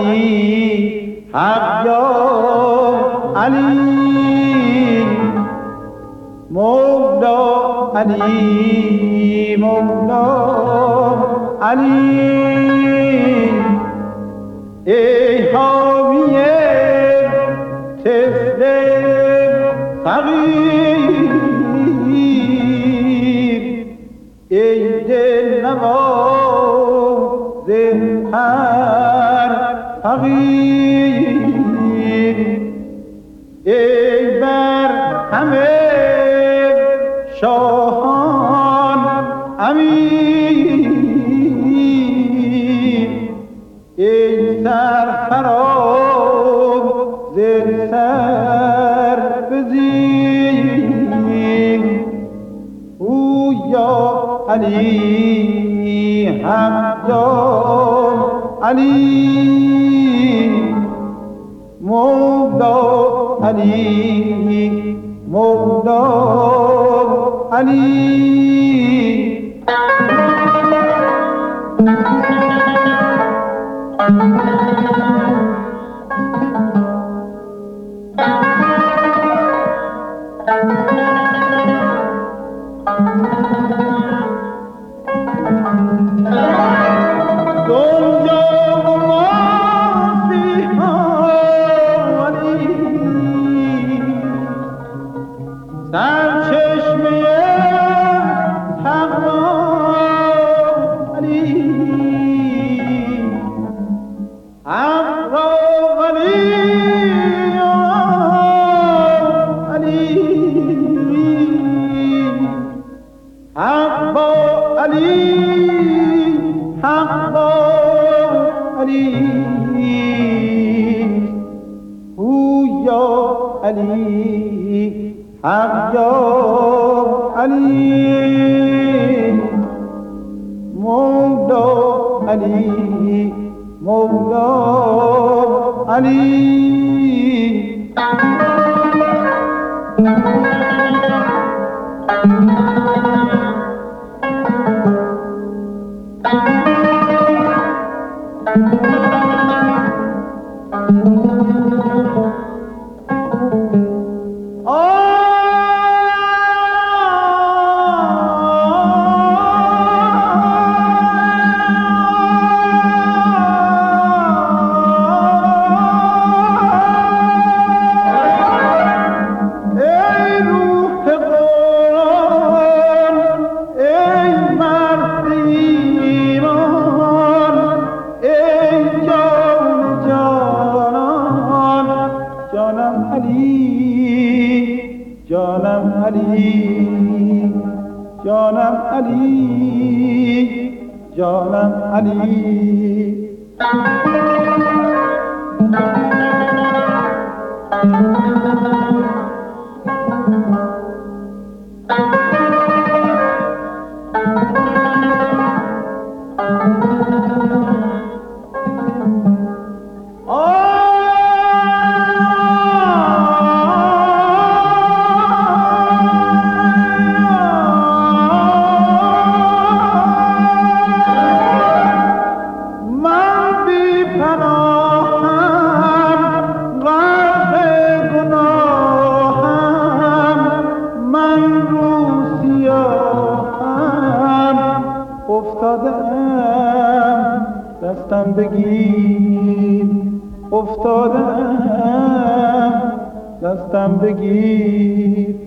علی حق یا علی مولا علی مولا علی ای حامی طفل فقیر ای دل نواز هر فقیر ای بر همه شاهان امیر ای سرفراز سر بزیر او یا علی حق یا علی مولا علی مولا علی حق یا علی مولا علی مولا علی جانم علی دستم بگیر افتادم دستم بگیر